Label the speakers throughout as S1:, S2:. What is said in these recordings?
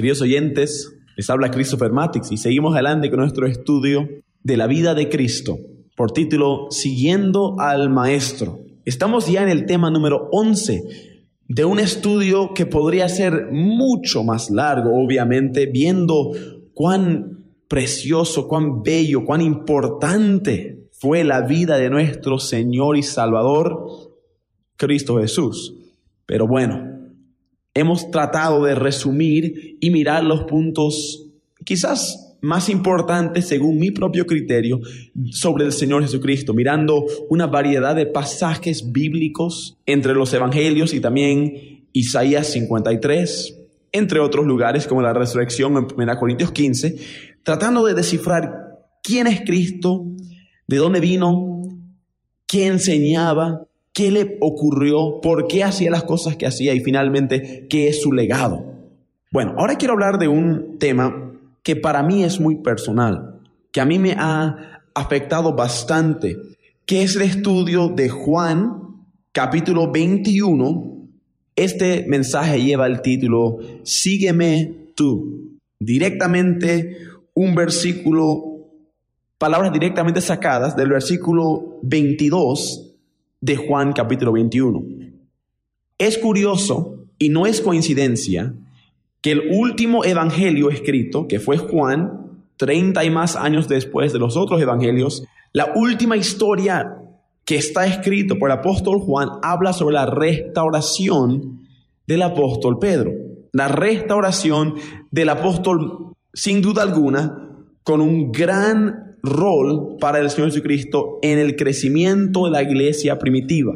S1: Queridos oyentes, les habla Christopher Matix y seguimos adelante con nuestro estudio de la vida de Cristo por título Siguiendo al Maestro. Estamos ya en el tema número 11 de un estudio que podría ser mucho más largo, obviamente, viendo cuán precioso, cuán bello, cuán importante fue la vida de nuestro Señor y Salvador, Cristo Jesús. Pero bueno, hemos tratado de resumir y mirar los puntos quizás más importantes según mi propio criterio sobre el Señor Jesucristo, mirando una variedad de pasajes bíblicos entre los evangelios y también Isaías 53, entre otros lugares como la resurrección en 1 Corintios 15, tratando de descifrar quién es Cristo, de dónde vino, qué enseñaba, qué le ocurrió, por qué hacía las cosas que hacía y finalmente qué es su legado. Bueno, ahora quiero hablar de un tema que para mí es muy personal, que a mí me ha afectado bastante, que es el estudio de Juan, capítulo 21. Este mensaje lleva el título Sígueme tú. Directamente un versículo, palabras directamente sacadas del versículo 22 de Juan capítulo 21. Es curioso y no es coincidencia que el último evangelio escrito, que fue Juan, 30 y más años después de los otros evangelios, la última historia que está escrito por el apóstol Juan habla sobre la restauración del apóstol Pedro. La restauración del apóstol, sin duda alguna, con un gran rol para el Señor Jesucristo en el crecimiento de la iglesia primitiva.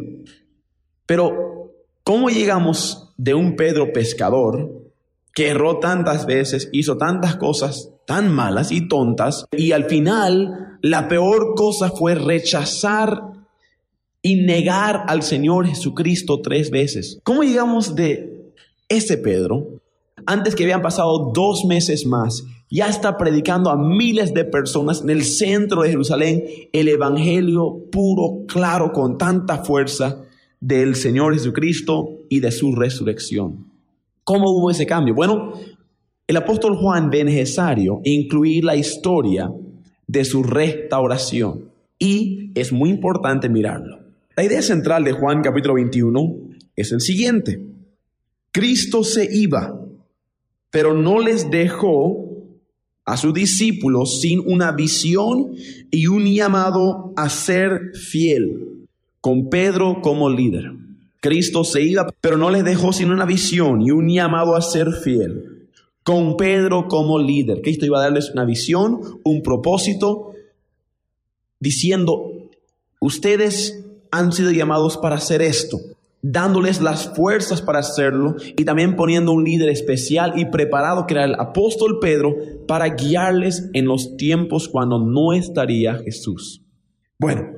S1: Pero, ¿cómo llegamos de un Pedro pescador que erró tantas veces, hizo tantas cosas tan malas y tontas, y al final la peor cosa fue rechazar y negar al Señor Jesucristo 3 veces? ¿Cómo llegamos de ese Pedro, antes que habían pasado 2 meses más, ya está predicando a miles de personas en el centro de Jerusalén el evangelio puro, claro, con tanta fuerza del Señor Jesucristo y de su resurrección? ¿Cómo hubo ese cambio? Bueno, el apóstol Juan ve necesario incluir la historia de su restauración y es muy importante mirarlo. La idea central de Juan capítulo 21 es el siguiente: Cristo se iba, pero no les dejó a sus discípulos sin una visión y un llamado a ser fiel, con Pedro como líder. Cristo se iba, pero no les dejó sin una visión y un llamado a ser fiel, con Pedro como líder. Cristo iba a darles una visión, un propósito, diciendo: ustedes han sido llamados para hacer esto, dándoles las fuerzas para hacerlo y también poniendo un líder especial y preparado que era el apóstol Pedro para guiarles en los tiempos cuando no estaría Jesús. Bueno,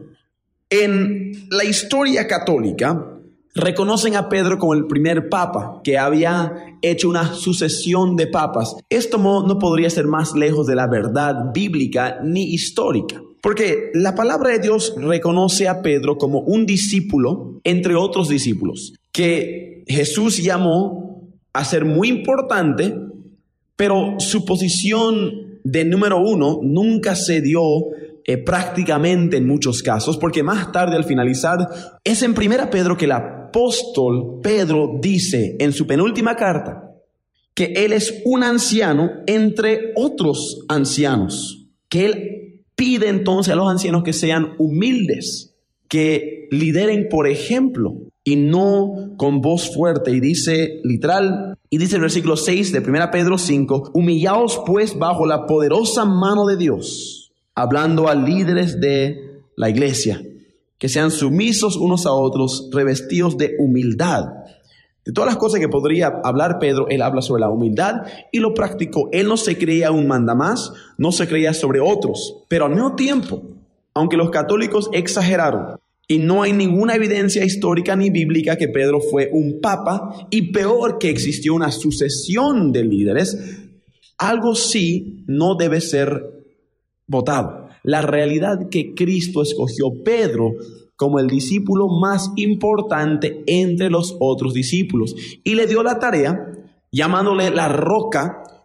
S1: en la historia católica reconocen a Pedro como el primer papa que había hecho una sucesión de papas. Esto no podría ser más lejos de la verdad bíblica ni histórica, porque la palabra de Dios reconoce a Pedro como un discípulo entre otros discípulos que Jesús llamó a ser muy importante, pero su posición de número 1 nunca se dio prácticamente en muchos casos, porque más tarde al finalizar es en 1 Pedro que el apóstol Pedro dice en su penúltima carta que él es un anciano entre otros ancianos, que él pide entonces a los ancianos que sean humildes, que lideren por ejemplo y no con voz fuerte. Y dice literal, y dice el versículo 6 de 1 Pedro 5, humillaos pues bajo la poderosa mano de Dios, hablando a líderes de la iglesia, que sean sumisos unos a otros, revestidos de humildad. De todas las cosas que podría hablar Pedro, él habla sobre la humildad y lo practicó. Él no se creía un mandamás, no se creía sobre otros, pero al mismo tiempo, aunque los católicos exageraron, y no hay ninguna evidencia histórica ni bíblica que Pedro fue un papa, y peor que existió una sucesión de líderes, algo sí no debe ser votado. La realidad que Cristo escogió Pedro como el discípulo más importante entre los otros discípulos y le dio la tarea, llamándole la roca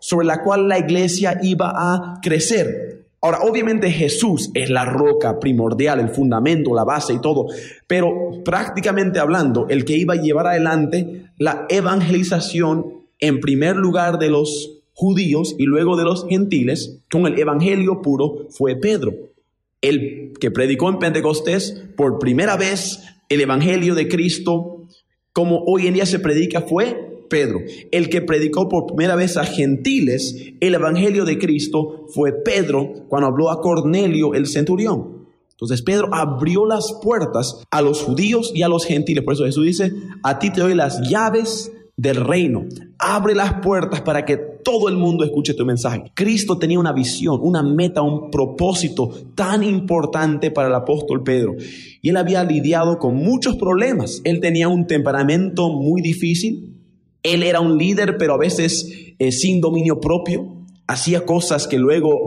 S1: sobre la cual la iglesia iba a crecer. Ahora, obviamente Jesús es la roca primordial, el fundamento, la base y todo, pero prácticamente hablando, el que iba a llevar adelante la evangelización en primer lugar de los judíos y luego de los gentiles, con el evangelio puro, fue Pedro. El que predicó en Pentecostés por primera vez el evangelio de Cristo, como hoy en día se predica, fue Pedro. El que predicó por primera vez a gentiles el evangelio de Cristo fue Pedro, cuando habló a Cornelio el centurión. Entonces Pedro abrió las puertas a los judíos y a los gentiles. Por eso Jesús dice: a ti te doy las llaves del reino. Abre las puertas para que todo el mundo escuche tu mensaje. Cristo tenía una visión, una meta, un propósito tan importante para el apóstol Pedro. Y él había lidiado con muchos problemas. Él tenía un temperamento muy difícil. Él era un líder, pero a veces sin dominio propio. Hacía cosas que luego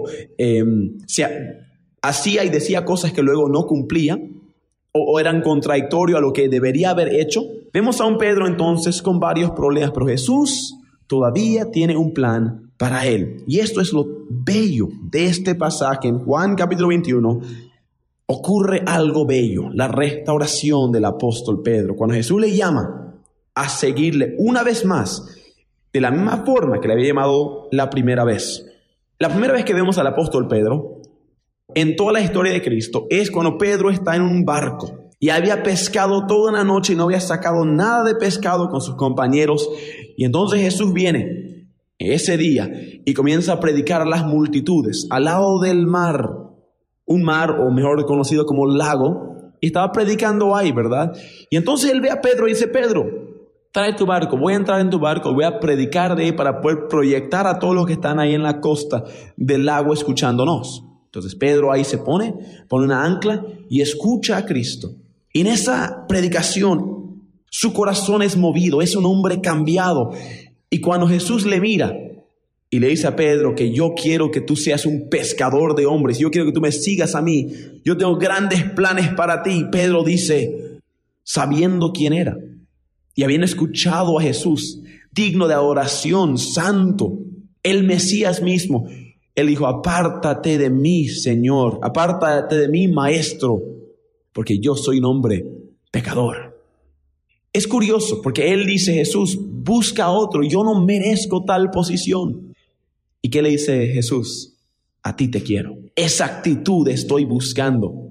S1: hacía y decía cosas que luego no cumplía o eran contradictorios a lo que debería haber hecho. Vemos a un Pedro entonces con varios problemas, pero Jesús todavía tiene un plan para él. Y esto es lo bello de este pasaje. En Juan capítulo 21 ocurre algo bello, la restauración del apóstol Pedro. Cuando Jesús le llama a seguirle una vez más, de la misma forma que le había llamado la primera vez. La primera vez que vemos al apóstol Pedro en toda la historia de Cristo es cuando Pedro está en un barco y había pescado toda una noche y no había sacado nada de pescado con sus compañeros. Y entonces Jesús viene ese día y comienza a predicar a las multitudes al lado del mar, un mar, o mejor conocido como lago, y estaba predicando ahí, ¿verdad? Y entonces él ve a Pedro y dice: Pedro, trae tu barco, voy a entrar en tu barco, voy a predicar de ahí para poder proyectar a todos los que están ahí en la costa del lago escuchándonos. Entonces Pedro ahí se pone una ancla y escucha a Cristo. Y en esa predicación su corazón es movido, es un hombre cambiado. Y cuando Jesús le mira y le dice a Pedro que yo quiero que tú seas un pescador de hombres, yo quiero que tú me sigas a mí, yo tengo grandes planes para ti, Pedro dice, sabiendo quién era y habiendo escuchado a Jesús, digno de adoración, santo, el Mesías mismo, él dijo: apártate de mí, Señor, apártate de mí, Maestro, porque yo soy un hombre pecador. Es curioso porque él dice: Jesús, busca a otro, yo no merezco tal posición. ¿Y qué le dice Jesús? A ti te quiero. Esa actitud estoy buscando.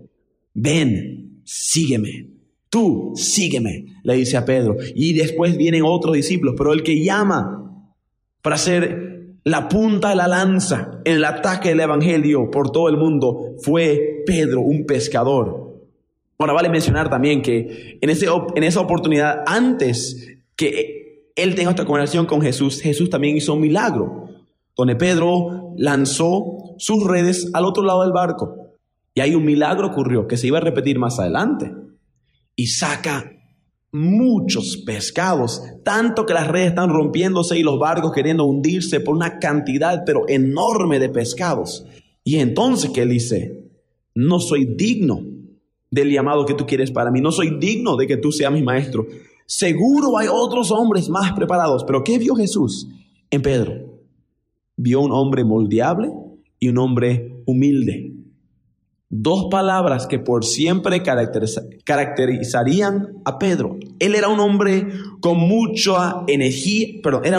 S1: Ven, sígueme. Tú, sígueme, le dice a Pedro. Y después vienen otros discípulos, pero el que llama para ser la punta de la lanza en el ataque del evangelio por todo el mundo fue Pedro, un pescador. Ahora vale mencionar también que en esa oportunidad, antes que él tenga esta conversación con Jesús, Jesús también hizo un milagro, donde Pedro lanzó sus redes al otro lado del barco. Y ahí un milagro ocurrió que se iba a repetir más adelante. Y saca muchos pescados, tanto que las redes están rompiéndose y los barcos queriendo hundirse por una cantidad pero enorme de pescados. Y entonces que él dice: no soy digno del llamado que tú quieres para mí, no soy digno de que tú seas mi maestro. Seguro hay otros hombres más preparados. Pero ¿qué vio Jesús en Pedro? Vio un hombre moldeable y un hombre humilde. Dos palabras que por siempre caracterizarían a Pedro. Él era un hombre con mucha energía,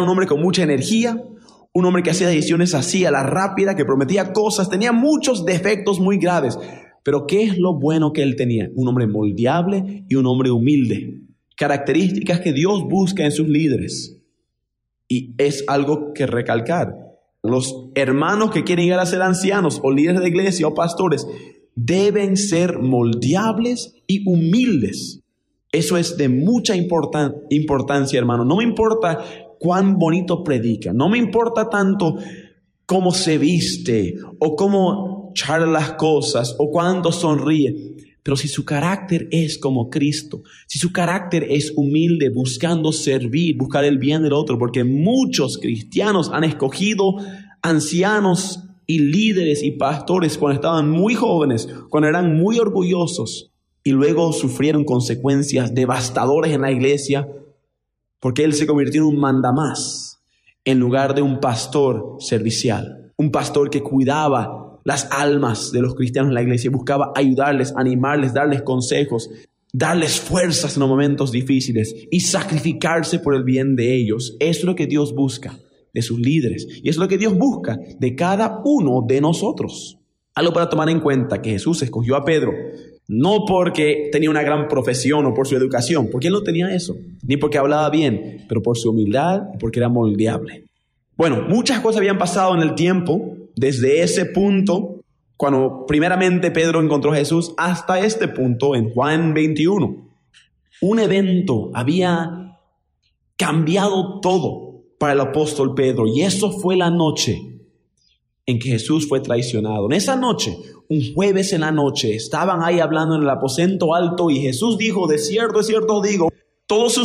S1: un hombre que hacía decisiones así a la rápida, que prometía cosas, tenía muchos defectos muy graves. Pero ¿qué es lo bueno que él tenía? Un hombre moldeable y un hombre humilde. Características que Dios busca en sus líderes. Y es algo que recalcar. Los hermanos que quieren llegar a ser ancianos o líderes de iglesia o pastores deben ser moldeables y humildes. Eso es de mucha importancia, hermano. No me importa cuán bonito predica, no me importa tanto cómo se viste o cómo charla las cosas o cuánto sonríe, pero si su carácter es como Cristo, si su carácter es humilde, buscando servir, buscar el bien del otro, porque muchos cristianos han escogido ancianos y líderes y pastores cuando estaban muy jóvenes, cuando eran muy orgullosos, y luego sufrieron consecuencias devastadoras en la iglesia porque él se convirtió en un mandamás, en lugar de un pastor servicial, un pastor que cuidaba las almas de los cristianos en la iglesia, buscaba ayudarles, animarles, darles consejos, darles fuerzas en los momentos difíciles y sacrificarse por el bien de ellos. Eso es lo que Dios busca de sus líderes y es lo que Dios busca de cada uno de nosotros. Algo para tomar en cuenta, que Jesús escogió a Pedro no porque tenía una gran profesión o por su educación, porque él no tenía eso, ni porque hablaba bien, pero por su humildad y porque era moldeable. Bueno, muchas cosas habían pasado en el tiempo, desde ese punto, cuando primeramente Pedro encontró a Jesús, hasta este punto en Juan 21. Un evento había cambiado todo para el apóstol Pedro, y eso fue la noche en que Jesús fue traicionado. En esa noche, un jueves en la noche, estaban ahí hablando en el aposento alto y Jesús dijo: de cierto os digo, todos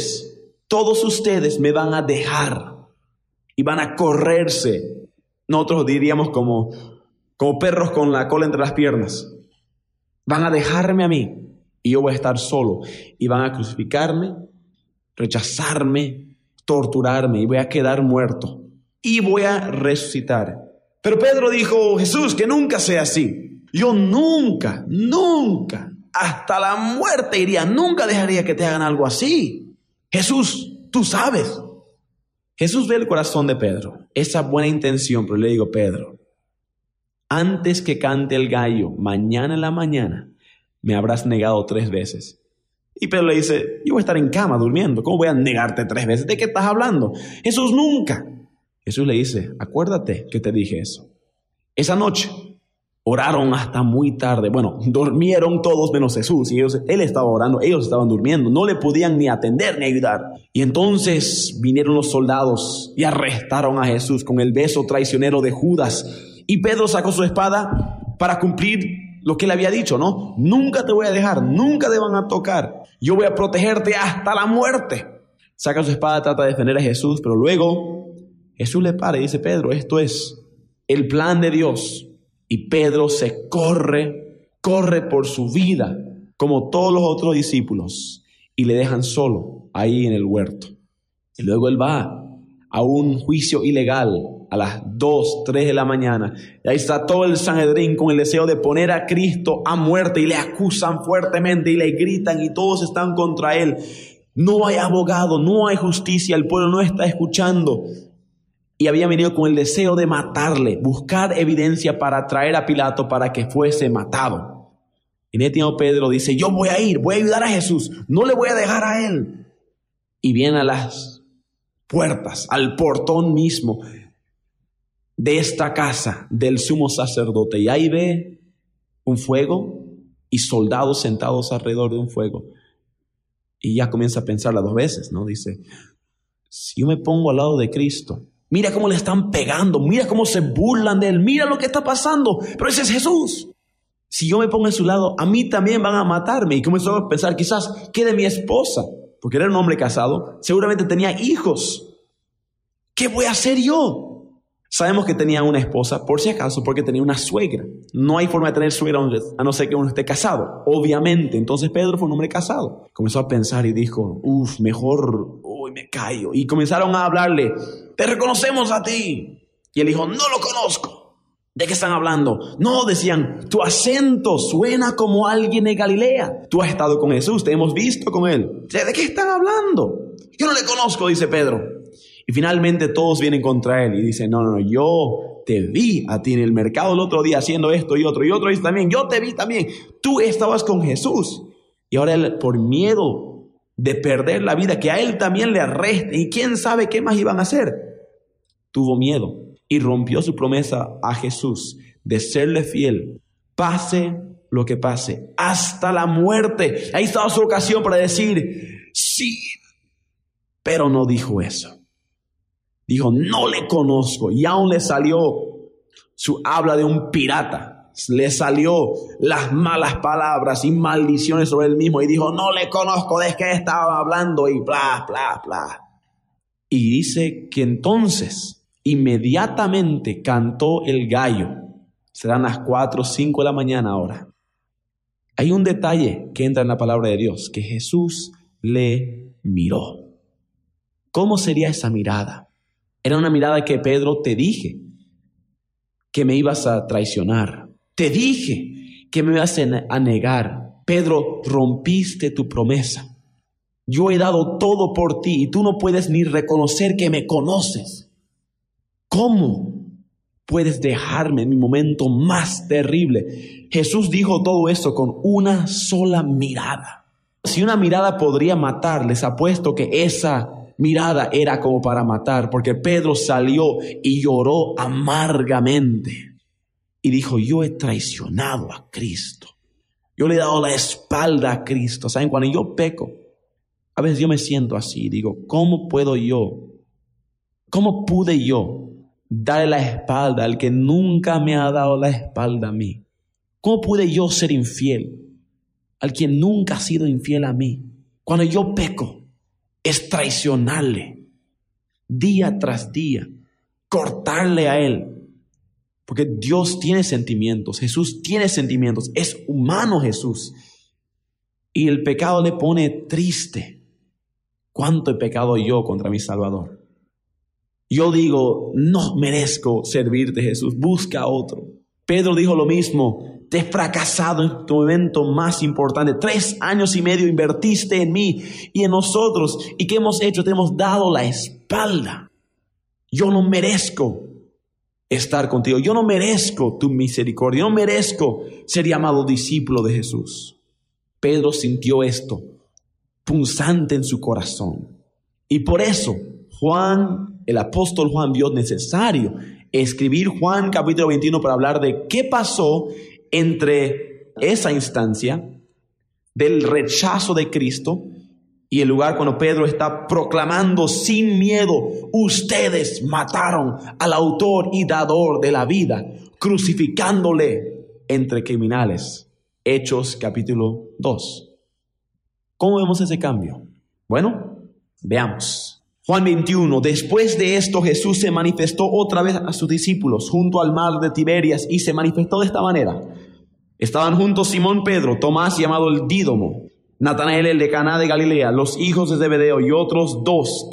S1: ustedes me van a dejar y van a correrse. Nosotros diríamos como perros con la cola entre las piernas. Van a dejarme a mí y yo voy a estar solo. Y van a crucificarme, rechazarme, torturarme y voy a quedar muerto. Y voy a resucitar. Pero Pedro dijo: Jesús, que nunca sea así. Yo nunca, hasta la muerte iría. Nunca dejaría que te hagan algo así. Jesús, tú sabes. Jesús ve el corazón de Pedro, esa buena intención, pero le digo: Pedro, antes que cante el gallo, mañana en la mañana, me habrás negado 3 veces. Y Pedro le dice: yo voy a estar en cama durmiendo. ¿Cómo voy a negarte 3 veces? ¿De qué estás hablando? Jesús, nunca. Jesús le dice: acuérdate que te dije eso. Esa noche oraron hasta muy tarde. Bueno, durmieron todos menos Jesús. Y él estaba orando, ellos estaban durmiendo. No le podían ni atender ni ayudar. Y entonces vinieron los soldados y arrestaron a Jesús con el beso traicionero de Judas. Y Pedro sacó su espada para cumplir lo que él había dicho, ¿no? Nunca te voy a dejar, nunca te van a tocar. Yo voy a protegerte hasta la muerte. Saca su espada, trata de defender a Jesús, pero luego Jesús le para y dice: Pedro, esto es el plan de Dios. Y Pedro se corre por su vida, como todos los otros discípulos, y le dejan solo ahí en el huerto. Y luego él va a un juicio ilegal a las 2, 3 de la mañana. Y ahí está todo el Sanedrín con el deseo de poner a Cristo a muerte, y le acusan fuertemente y le gritan y todos están contra él. No hay abogado, no hay justicia, el pueblo no está escuchando. Y había venido con el deseo de matarle, buscar evidencia para traer a Pilato para que fuese matado. Y en este tiempo Pedro dice: yo voy a ir, voy a ayudar a Jesús, no le voy a dejar a él. Y viene a las puertas, al portón mismo de esta casa del sumo sacerdote, y ahí ve un fuego y soldados sentados alrededor de un fuego. Y ya comienza a pensarla 2 veces, ¿no? Dice: si yo me pongo al lado de Cristo, mira cómo le están pegando, mira cómo se burlan de él, mira lo que está pasando, pero ese es Jesús. Si yo me pongo en su lado, a mí también van a matarme. Y comenzó a pensar: quizás, ¿qué de mi esposa? Porque era un hombre casado, seguramente tenía hijos. ¿Qué voy a hacer yo? Sabemos que tenía una esposa, por si acaso, porque tenía una suegra. No hay forma de tener suegra a no ser que uno esté casado, obviamente. Entonces Pedro fue un hombre casado. Comenzó a pensar y dijo: mejor me callo. Y comenzaron a hablarle: te reconocemos a ti. Y él dijo: no lo conozco. ¿De qué están hablando? No, decían: tu acento suena como alguien de Galilea. Tú has estado con Jesús, te hemos visto con él. ¿De qué están hablando? Yo no le conozco, dice Pedro. Y finalmente todos vienen contra él y dicen: no, yo te vi a ti en el mercado el otro día haciendo esto y otro dice también: yo te vi también, tú estabas con Jesús. Y ahora él, por miedo de perder la vida, que a él también le arresten y quién sabe qué más iban a hacer, tuvo miedo y rompió su promesa a Jesús de serle fiel, pase lo que pase, hasta la muerte. Ahí estaba su ocasión para decir: sí, pero no dijo eso. Dijo: no le conozco. Y aún le salió su habla de un pirata. Le salió las malas palabras y maldiciones sobre él mismo. Y dijo: no le conozco, ¿de qué estaba hablando? Y bla. Y dice que entonces inmediatamente cantó el gallo. Serán las 4 o 5 de la mañana ahora. Hay un detalle que entra en la palabra de Dios: que Jesús le miró. ¿Cómo sería esa mirada? Era una mirada que Pedro, te dije que me ibas a traicionar. Te dije que me ibas a negar. Pedro, rompiste tu promesa. Yo he dado todo por ti y tú no puedes ni reconocer que me conoces. ¿Cómo puedes dejarme en mi momento más terrible? Jesús dijo todo eso con una sola mirada. Si una mirada podría matar, les apuesto que esa mirada era como para matar, porque Pedro salió y lloró amargamente y dijo: yo he traicionado a Cristo. Yo le he dado la espalda a Cristo. ¿Saben? Cuando yo peco, a veces yo me siento así. Digo, ¿cómo pude yo darle la espalda al que nunca me ha dado la espalda a mí? ¿Cómo pude yo ser infiel al quien nunca ha sido infiel a mí? Cuando yo peco, es traicionarle día tras día, cortarle a Él. Porque Dios tiene sentimientos, Jesús tiene sentimientos, es humano Jesús. Y el pecado le pone triste. ¿Cuánto he pecado yo contra mi Salvador? Yo digo, no merezco servirte, Jesús, busca a otro. Pedro dijo lo mismo: te he fracasado en tu evento más importante. 3 años y medio invertiste en mí y en nosotros. ¿Y qué hemos hecho? Te hemos dado la espalda. Yo no merezco estar contigo. Yo no merezco tu misericordia. Yo no merezco ser llamado discípulo de Jesús. Pedro sintió esto punzante en su corazón. Y por eso el apóstol Juan vio necesario escribir Juan capítulo 21 para hablar de qué pasó entre esa instancia del rechazo de Cristo y el lugar cuando Pedro está proclamando sin miedo: ustedes mataron al autor y dador de la vida, crucificándole entre criminales. Hechos capítulo 2. ¿Cómo vemos ese cambio? Bueno, veamos. Juan 21. Después de esto, Jesús se manifestó otra vez a sus discípulos junto al mar de Tiberias y se manifestó de esta manera. Estaban juntos Simón Pedro, Tomás llamado el Dídomo, Natanael el de Caná de Galilea, los hijos de Zebedeo y otros dos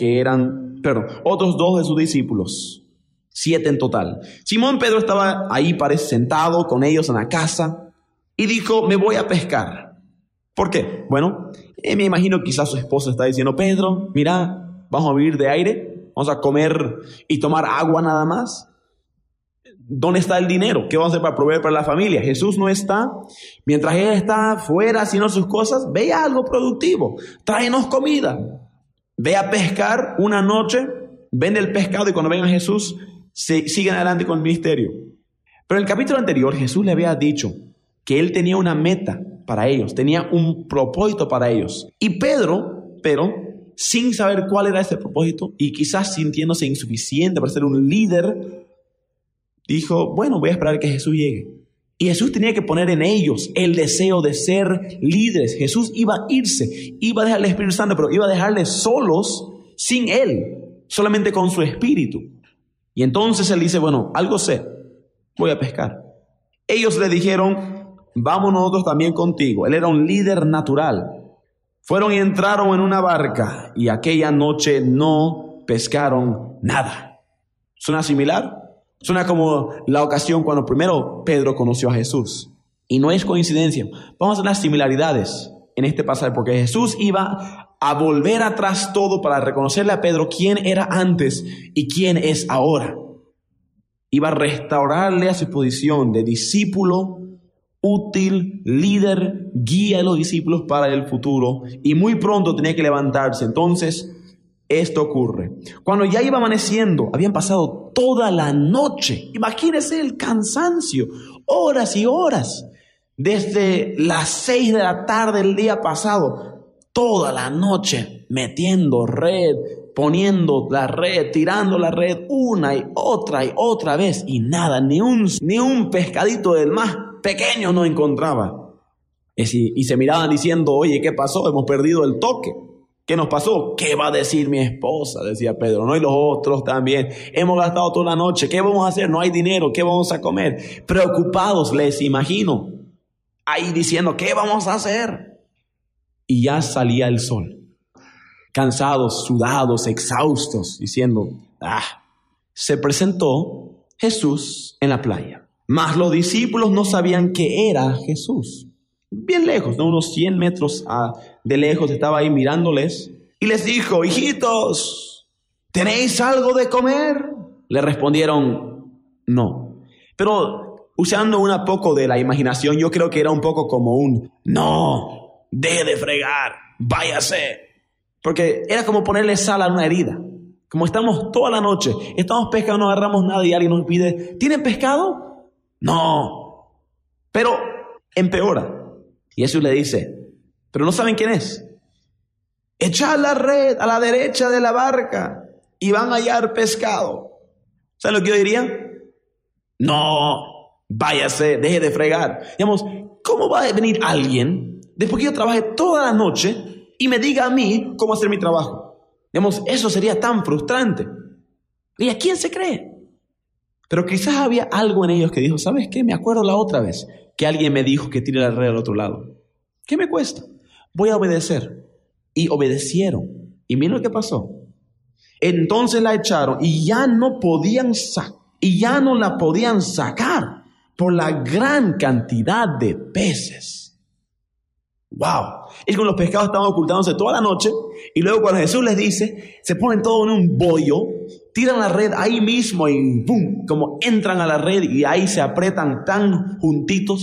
S1: de sus discípulos. 7 en total. Simón Pedro estaba ahí, parece, sentado con ellos en la casa y dijo: me voy a pescar. ¿Por qué? Bueno, me imagino quizás su esposa está diciendo: Pedro, mira, vamos a vivir de aire, vamos a comer y tomar agua nada más. ¿Dónde está el dinero? ¿Qué vamos a hacer para proveer para la familia? Jesús no está. Mientras Él está fuera haciendo sus cosas, ve a algo productivo. Tráenos comida. Ve a pescar una noche, vende el pescado y cuando venga Jesús, siguen adelante con el ministerio. Pero en el capítulo anterior, Jesús le había dicho que Él tenía una meta para ellos, tenía un propósito para ellos. Y Pedro, sin saber cuál era ese propósito y quizás sintiéndose insuficiente para ser un líder, dijo: bueno, voy a esperar que Jesús llegue. Y Jesús tenía que poner en ellos el deseo de ser líderes. Jesús iba a irse, iba a dejar al Espíritu Santo, pero iba a dejarles solos, sin Él, solamente con su Espíritu. Y entonces Él dice: bueno, algo sé, voy a pescar. Ellos le dijeron: vamos nosotros también contigo. Él era un líder natural. Fueron y entraron en una barca y aquella noche no pescaron nada. ¿Suena similar? Suena como la ocasión cuando primero Pedro conoció a Jesús. Y no es coincidencia. Vamos a ver las similaridades en este pasaje, porque Jesús iba a volver atrás todo para reconocerle a Pedro quién era antes y quién es ahora. Iba a restaurarle a su posición de discípulo, útil, líder, guía a los discípulos para el futuro. Y muy pronto tenía que levantarse. Entonces, esto ocurre. Cuando ya iba amaneciendo, habían pasado toda la noche. Imagínense el cansancio, horas y horas. Desde las 6 de la tarde el día pasado, toda la noche metiendo red, poniendo la red, tirando la red una y otra vez. Y nada, ni un pescadito del más pequeño no encontraba. Y se miraban diciendo: oye, ¿qué pasó? Hemos perdido el toque. ¿Qué nos pasó? ¿Qué va a decir mi esposa? Decía Pedro, ¿no? Y los otros también. Hemos gastado toda la noche. ¿Qué vamos a hacer? No hay dinero. ¿Qué vamos a comer? Preocupados, les imagino. Ahí diciendo, ¿qué vamos a hacer? Y ya salía el sol. Cansados, sudados, exhaustos, diciendo, se presentó Jesús en la playa. Mas los discípulos no sabían que era Jesús. Bien lejos, ¿no? Unos 100 metros de lejos, estaba ahí mirándoles y les dijo: hijitos, ¿tenéis algo de comer? Le respondieron: no. Pero usando un poco de la imaginación, yo creo que era un poco como un: no, deje de fregar, váyase. Porque era como ponerle sal a una herida. Como estamos toda la noche, estamos pescando, no agarramos nada y alguien nos pide: ¿tienen pescado? No. Pero empeora. Y Jesús le dice: pero no saben quién es. Echad la red a la derecha de la barca y van a hallar pescado. ¿Saben lo que yo diría? No, váyase, deje de fregar. Digamos, ¿cómo va a venir alguien después que yo trabaje toda la noche y me diga a mí cómo hacer mi trabajo? Digamos, eso sería tan frustrante. ¿Y a quién se cree? Pero quizás había algo en ellos que dijo: ¿sabes qué? Me acuerdo la otra vez que alguien me dijo que tire la red al otro lado. ¿Qué me cuesta? Voy a obedecer. Y obedecieron. Y miren lo que pasó. Entonces la echaron y ya no la podían sacar por la gran cantidad de peces. ¡Wow! Es como los pescados estaban ocultándose toda la noche y luego cuando Jesús les dice, se ponen todo en un bollo, tiran la red ahí mismo y ¡pum! Como entran a la red y ahí se apretan tan juntitos.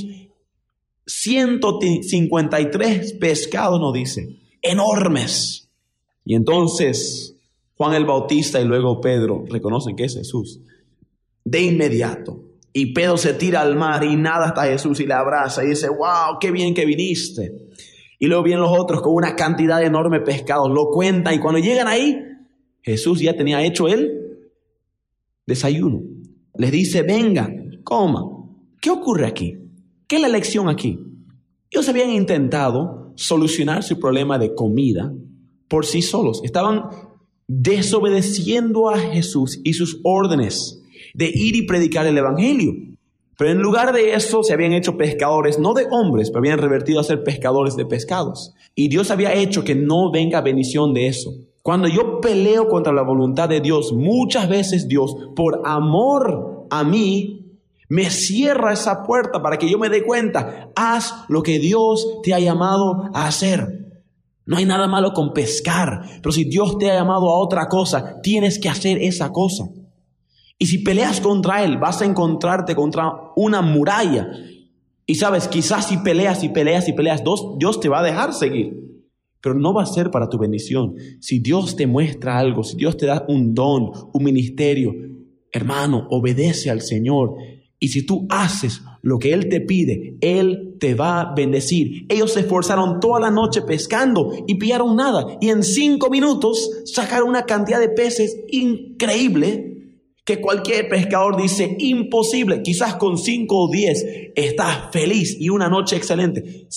S1: 153 pescados, nos dice, enormes. Y entonces Juan el Bautista y luego Pedro reconocen que es Jesús. De inmediato. Y Pedro se tira al mar y nada hasta Jesús y le abraza y dice: wow, qué bien que viniste. Y luego vienen los otros con una cantidad enorme de pescados, lo cuentan y cuando llegan ahí, Jesús ya tenía hecho el desayuno. Les dice: vengan, coman. ¿Qué ocurre aquí? ¿Qué es la lección aquí? Ellos habían intentado solucionar su problema de comida por sí solos. Estaban desobedeciendo a Jesús y sus órdenes de ir y predicar el evangelio. Pero en lugar de eso se habían hecho pescadores, no de hombres, pero habían revertido a ser pescadores de pescados. Y Dios había hecho que no venga bendición de eso. Cuando yo peleo contra la voluntad de Dios, muchas veces Dios, por amor a mí, me cierra esa puerta para que yo me dé cuenta: haz lo que Dios te ha llamado a hacer. No hay nada malo con pescar, pero si Dios te ha llamado a otra cosa, tienes que hacer esa cosa. Y si peleas contra Él, vas a encontrarte contra una muralla. Y sabes, quizás si peleas, Dios te va a dejar seguir. Pero no va a ser para tu bendición. Si Dios te muestra algo, si Dios te da un don, un ministerio, hermano, obedece al Señor. Y si tú haces lo que Él te pide, Él te va a bendecir. Ellos se esforzaron toda la noche pescando y pillaron nada. Y en 5 minutos sacaron una cantidad de peces increíble que cualquier pescador dice imposible. Quizás con 5 o 10 estás feliz y una noche excelente.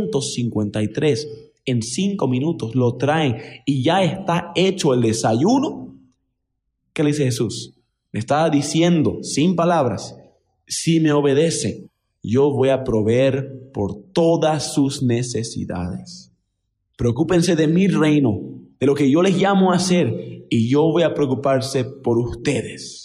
S1: 153 en 5 minutos lo traen y ya está hecho el desayuno. ¿Qué le dice Jesús? Le está diciendo sin palabras: si me obedecen, yo voy a proveer por todas sus necesidades. Preocúpense de mi reino, de lo que yo les llamo a hacer, y yo voy a preocuparse por ustedes.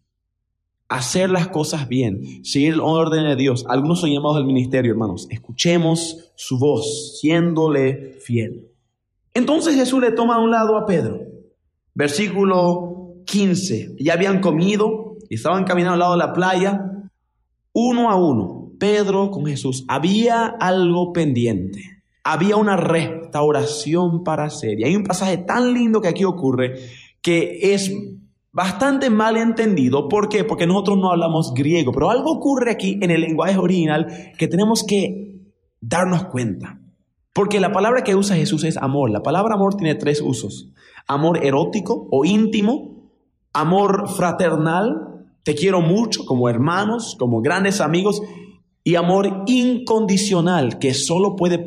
S1: Hacer las cosas bien, seguir el orden de Dios. Algunos son llamados al ministerio, hermanos. Escuchemos su voz, siéndole fiel. Entonces Jesús le toma a un lado a Pedro. Versículo 15. Ya habían comido y estaban caminando al lado de la playa. Uno a uno, Pedro con Jesús. Había algo pendiente. Había una restauración para hacer. Y hay un pasaje tan lindo que aquí ocurre que es bastante mal entendido. ¿Por qué? Porque nosotros no hablamos griego. Pero algo ocurre aquí en el lenguaje original que tenemos que darnos cuenta. Porque la palabra que usa Jesús es amor. La palabra amor tiene 3 usos. Amor erótico o íntimo. Amor fraternal. Te quiero mucho, como hermanos, como grandes amigos. Y amor incondicional, que solamente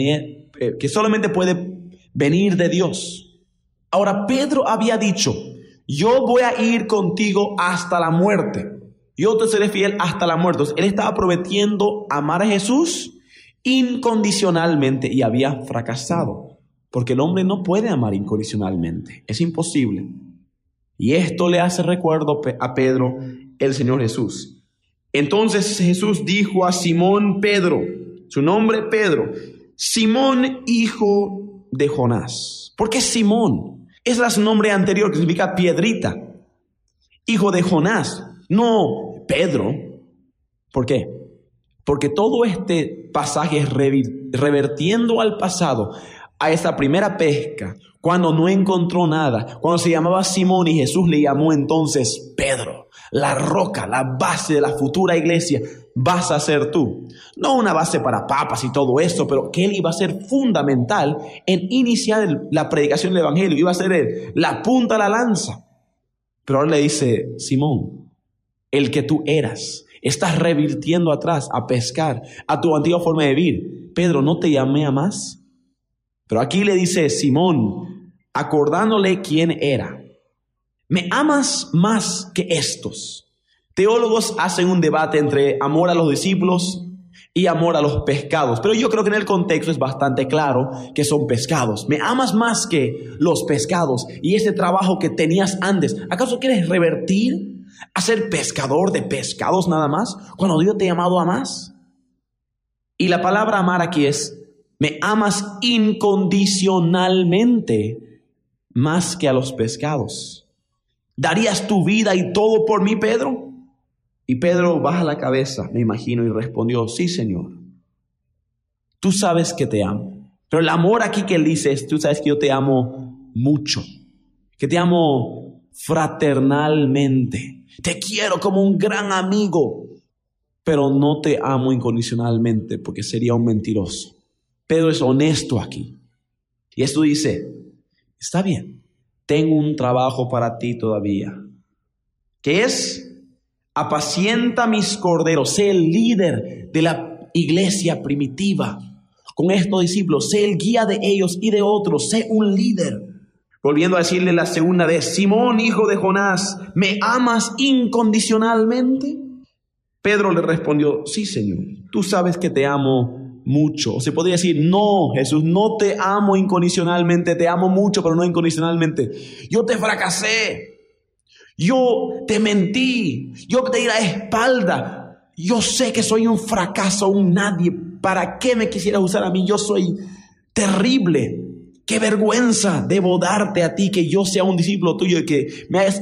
S1: puede venir de Dios. Ahora, Pedro había dicho: yo voy a ir contigo hasta la muerte. Yo te seré fiel hasta la muerte. Entonces, él estaba prometiendo amar a Jesús incondicionalmente y había fracasado. Porque el hombre no puede amar incondicionalmente. Es imposible. Y esto le hace recuerdo a Pedro el Señor Jesús. Entonces Jesús dijo a Simón Pedro, su nombre Pedro, Simón, hijo de Jonás. ¿Por qué Simón? Ese era su nombre anterior, que significa piedrita. Hijo de Jonás, no Pedro. ¿Por qué? Porque todo este pasaje es revertiendo al pasado, a esa primera pesca, cuando no encontró nada, cuando se llamaba Simón y Jesús le llamó entonces Pedro, la roca, la base de la futura iglesia, vas a ser tú. No una base para papas y todo eso, pero que él iba a ser fundamental en iniciar la predicación del evangelio, iba a ser él, la punta de la lanza. Pero ahora le dice, Simón, el que tú eras, estás revirtiendo atrás a pescar, a tu antigua forma de vivir. Pedro, ¿no te llamé a más? Pero aquí le dice Simón, acordándole quién era. ¿Me amas más que estos? Teólogos hacen un debate entre amor a los discípulos y amor a los pescados. Pero yo creo que en el contexto es bastante claro que son pescados. ¿Me amas más que los pescados y ese trabajo que tenías antes? ¿Acaso quieres revertir a ser pescador de pescados nada más, cuando Dios te ha llamado a más? Y la palabra amar aquí es, me amas incondicionalmente más que a los pescados. ¿Darías tu vida y todo por mí, Pedro? Y Pedro baja la cabeza, me imagino, y respondió, sí, Señor. Tú sabes que te amo. Pero el amor aquí que él dice es, tú sabes que yo te amo mucho, que te amo fraternalmente. Te quiero como un gran amigo, pero no te amo incondicionalmente porque sería un mentiroso. Pedro es honesto aquí. Y esto dice, está bien, tengo un trabajo para ti todavía. ¿Qué es? Apacienta mis corderos, sé el líder de la iglesia primitiva. Con estos discípulos, sé el guía de ellos y de otros, sé un líder. Volviendo a decirle la segunda vez, Simón, hijo de Jonás, ¿me amas incondicionalmente? Pedro le respondió, sí, Señor, tú sabes que te amo mucho. O se podría decir, no, Jesús, no te amo incondicionalmente, te amo mucho, pero no incondicionalmente. Yo te fracasé, yo te mentí, yo te di la espalda. Yo sé que soy un fracaso, un nadie. ¿Para qué me quisieras usar a mí? Yo soy terrible. Qué vergüenza debo darte a ti que yo sea un discípulo tuyo y que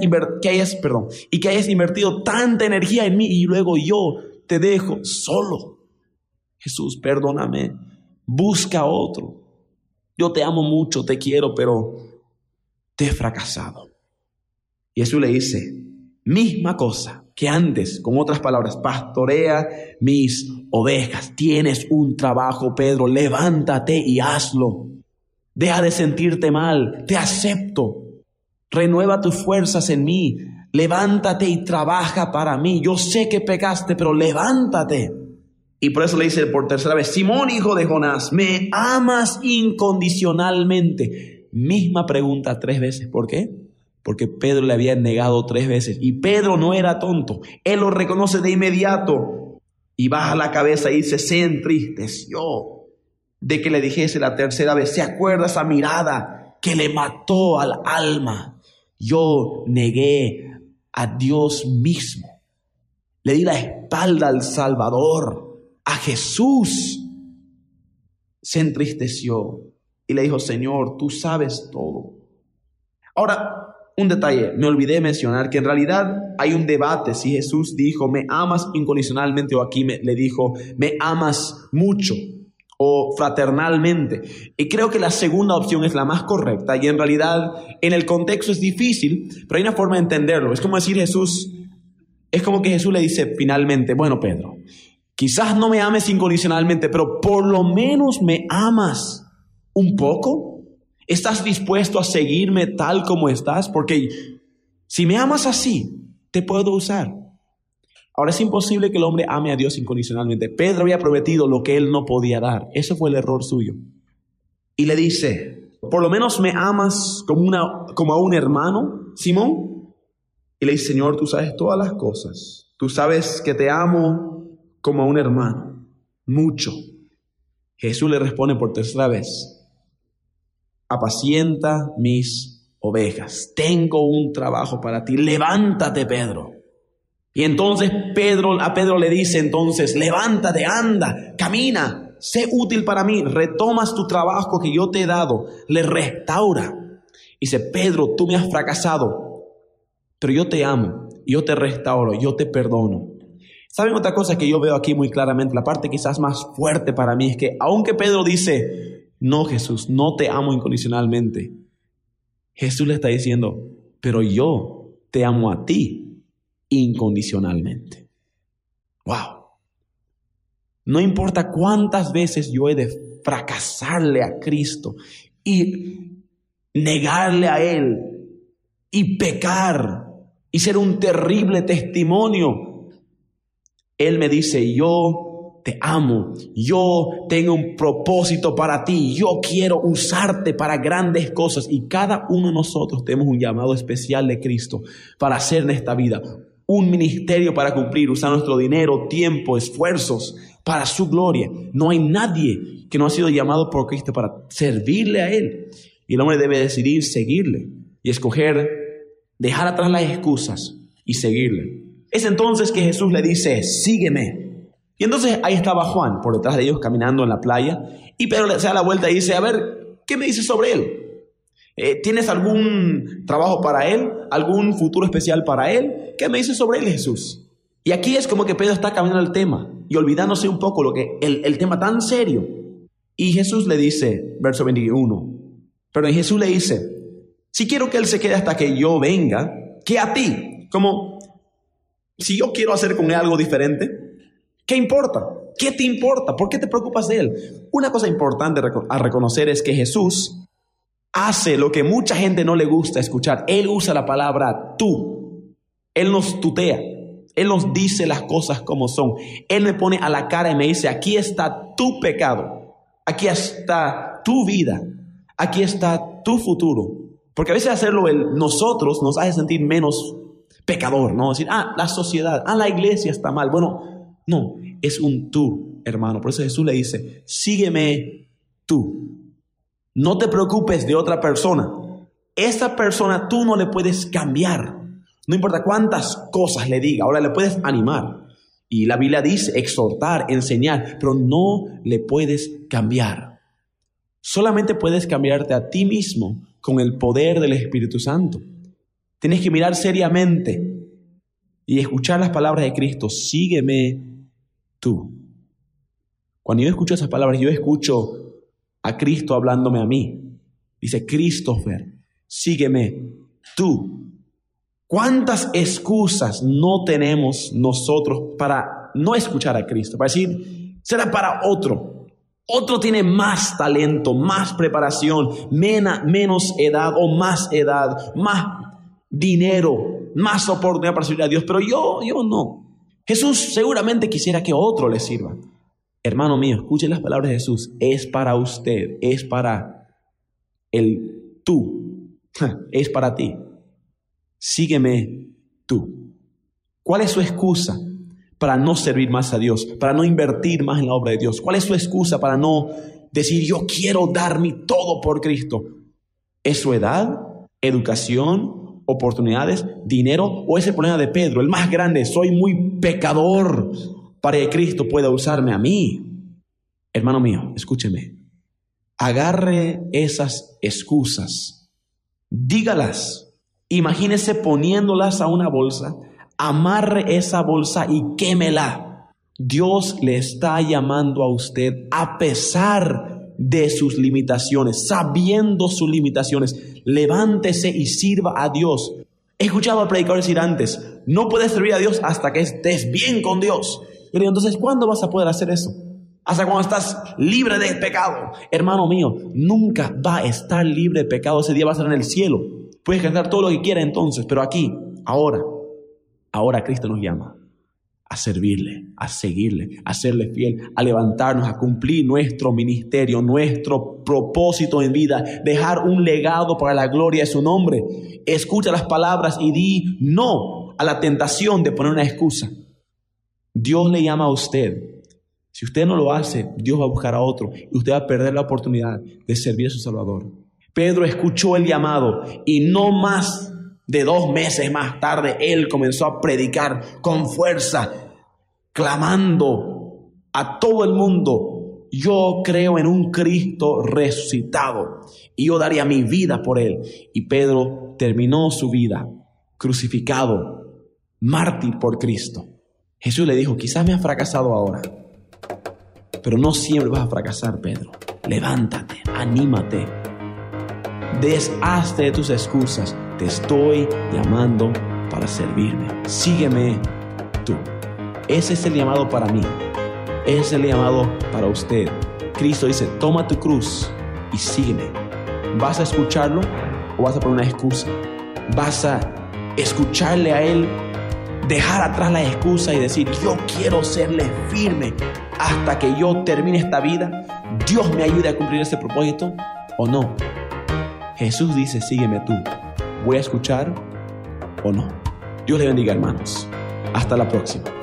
S1: hayas invertido tanta energía en mí y luego yo te dejo solo. Jesús, perdóname, busca otro. Yo te amo mucho, te quiero, pero te he fracasado. Y Jesús le dice, misma cosa que antes, con otras palabras, pastorea mis ovejas. Tienes un trabajo, Pedro, levántate y hazlo. Deja de sentirte mal, te acepto. Renueva tus fuerzas en mí. Levántate y trabaja para mí. Yo sé que pecaste, pero levántate. Y por eso le dice por tercera vez, Simón, hijo de Jonás, ¿me amas incondicionalmente? Misma pregunta 3 veces. ¿Por qué? Porque Pedro le había negado 3 veces. Y Pedro no era tonto. Él lo reconoce de inmediato. Y baja la cabeza y dice, se entristeció de que le dijese la tercera vez. ¿Se acuerda esa mirada que le mató al alma? Yo negué a Dios mismo. Le di la espalda al Salvador, a Jesús. Se entristeció y le dijo, Señor, tú sabes todo. Ahora, un detalle, me olvidé mencionar que en realidad hay un debate si Jesús dijo, me amas incondicionalmente, o aquí le dijo, me amas mucho o fraternalmente. Y creo que la segunda opción es la más correcta y en realidad en el contexto es difícil, pero hay una forma de entenderlo. Es como decir es como que Jesús le dice finalmente, bueno, Pedro, quizás no me ames incondicionalmente, pero por lo menos me amas un poco. ¿Estás dispuesto a seguirme tal como estás? Porque si me amas así, te puedo usar. Ahora es imposible que el hombre ame a Dios incondicionalmente. Pedro había prometido lo que él no podía dar. Eso fue el error suyo. Y le dice, por lo menos me amas como a un hermano, Simón. Y le dice, Señor, tú sabes todas las cosas. Tú sabes que te amo como a un hermano, mucho. Jesús le responde por tercera vez, apacienta mis ovejas. Tengo un trabajo para ti. Levántate, Pedro. Y entonces a Pedro le dice entonces, levántate, anda, camina, sé útil para mí. Retomas tu trabajo que yo te he dado. Le restaura. Dice, Pedro, tú me has fracasado, pero yo te amo, yo te restauro, yo te perdono. ¿Saben otra cosa que yo veo aquí muy claramente? La parte quizás más fuerte para mí es que aunque Pedro dice, no, Jesús, no te amo incondicionalmente, Jesús le está diciendo, pero yo te amo a ti incondicionalmente. ¡Wow! No importa cuántas veces yo he de fracasarle a Cristo y negarle a Él y pecar y ser un terrible testimonio, Él me dice, yo te amo, yo tengo un propósito para ti, yo quiero usarte para grandes cosas. Y cada uno de nosotros tenemos un llamado especial de Cristo para hacer en esta vida, un ministerio para cumplir, usar nuestro dinero, tiempo, esfuerzos para su gloria. No hay nadie que no ha sido llamado por Cristo para servirle a Él. Y el hombre debe decidir seguirle y escoger dejar atrás las excusas y seguirle. Es entonces que Jesús le dice, sígueme. Y entonces ahí estaba Juan por detrás de ellos caminando en la playa. Y Pedro se da la vuelta y dice, a ver, ¿qué me dices sobre él? ¿Tienes algún trabajo para él? ¿Algún futuro especial para él? ¿Qué me dices sobre él, Jesús? Y aquí es como que Pedro está cambiando el tema y olvidándose un poco el tema tan serio. Y Jesús le dice, verso 21, pero Jesús le dice, si quiero que él se quede hasta que yo venga, ¿qué a ti? Como, si yo quiero hacer con él algo diferente, ¿qué importa? ¿Qué te importa? ¿Por qué te preocupas de él? Una cosa importante a reconocer es que Jesús hace lo que mucha gente no le gusta escuchar. Él usa la palabra tú. Él nos tutea. Él nos dice las cosas como son. Él me pone a la cara y me dice, aquí está tu pecado. Aquí está tu vida. Aquí está tu futuro. Porque a veces hacerlo nosotros nos hace sentir menos pecador, ¿no? Decir, la sociedad, la iglesia está mal. Bueno, no, es un tú, hermano. Por eso Jesús le dice, sígueme tú. No te preocupes de otra persona. Esa persona tú no le puedes cambiar. No importa cuántas cosas le diga, ahora le puedes animar. Y la Biblia dice exhortar, enseñar, pero no le puedes cambiar. Solamente puedes cambiarte a ti mismo con el poder del Espíritu Santo. Tienes que mirar seriamente y escuchar las palabras de Cristo. Sígueme tú. Cuando yo escucho esas palabras, yo escucho a Cristo hablándome a mí. Dice, Christopher, sígueme tú. ¿Cuántas excusas no tenemos nosotros para no escuchar a Cristo? Para decir, será para otro. Otro tiene más talento, más preparación, menos edad o más edad, más dinero, más oportunidad para servir a Dios. Pero yo no. Jesús seguramente quisiera que otro le sirva. Hermano mío, escuche las palabras de Jesús. Es para usted, es para el tú, es para ti. Sígueme tú. ¿Cuál es su excusa para no servir más a Dios, para no invertir más en la obra de Dios? ¿Cuál es su excusa para no decir yo quiero dar mi todo por Cristo? ¿Es su edad, educación, oportunidades, dinero o es el problema de Pedro, el más grande? Soy muy pecador para que Cristo pueda usarme a mí. Hermano mío, escúcheme. Agarre esas excusas, dígalas. Imagínese poniéndolas a una bolsa, amarre esa bolsa y quémela. Dios le está llamando a usted a pesar de sus limitaciones, sabiendo sus limitaciones. Levántese y sirva a Dios. He escuchado al predicador decir antes, no puedes servir a Dios hasta que estés bien con Dios. Yo digo, entonces, ¿cuándo vas a poder hacer eso? Hasta cuando estás libre de pecado. Hermano mío, nunca va a estar libre de pecado. Ese día va a estar en el cielo. Puedes cantar todo lo que quieras entonces, pero aquí, ahora Cristo nos llama a servirle, a seguirle, a serle fiel, a levantarnos, a cumplir nuestro ministerio, nuestro propósito en vida, dejar un legado para la gloria de su nombre. Escucha las palabras y di no a la tentación de poner una excusa. Dios le llama a usted. Si usted no lo hace, Dios va a buscar a otro y usted va a perder la oportunidad de servir a su Salvador. Pedro escuchó el llamado y no más de 2 meses más tarde él comenzó a predicar con fuerza, clamando a todo el mundo: yo creo en un Cristo resucitado y yo daría mi vida por él. Y Pedro terminó su vida crucificado, mártir por Cristo. Jesús le dijo: quizás me has fracasado ahora, pero no siempre vas a fracasar, Pedro. Levántate, anímate, deshazte de tus excusas. Te estoy llamando para servirme. Sígueme tú. Ese es el llamado para mí. Ese es el llamado para usted. Cristo dice: toma tu cruz y sígueme. ¿Vas a escucharlo o vas a poner una excusa? ¿Vas a escucharle a Él, dejar atrás la excusa y decir: yo quiero serle firme hasta que yo termine esta vida, Dios me ayude a cumplir este propósito? ¿O no? Jesús dice: sígueme tú. ¿Voy a escuchar o no? Dios le bendiga, hermanos. Hasta la próxima.